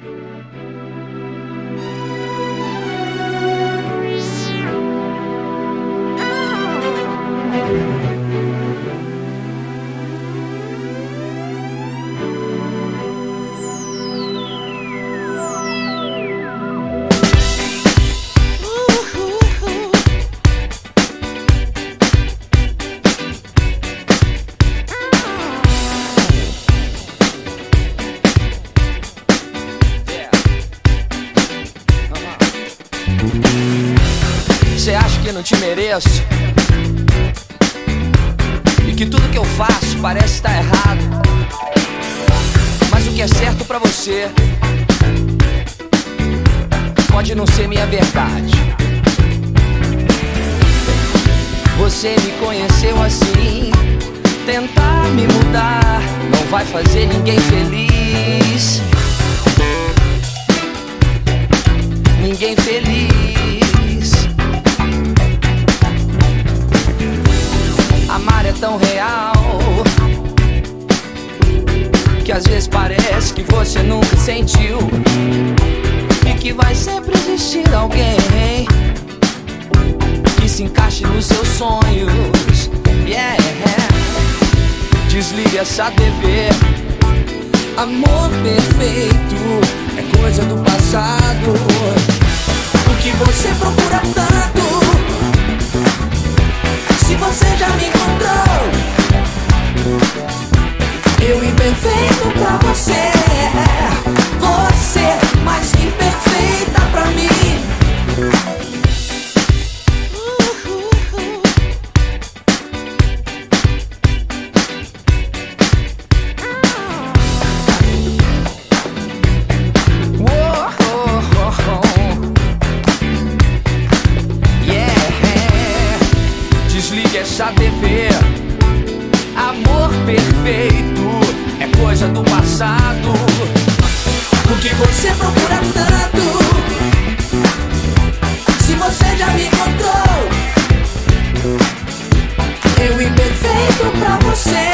Você acha que não te mereço? E que tudo que eu faço parece estar errado. Mas o que é certo pra você pode não ser minha verdade. Você me conheceu assim. Tentar me mudar não vai fazer ninguém feliz. Ninguém feliz. Amar é tão real que às vezes parece que você nunca sentiu, e que vai sempre existir alguém que se encaixe nos seus sonhos. Yeah. Desligue essa TV. Amor perfeito é coisa do passado. O que você procura tanto, se você já me encontrou, eu imperfeito pra você, você mais que perfeita pra mim. Desligue essa TV. Amor perfeito é coisa do passado. O que você procura tanto, se você já me encontrou, eu imperfeito pra você,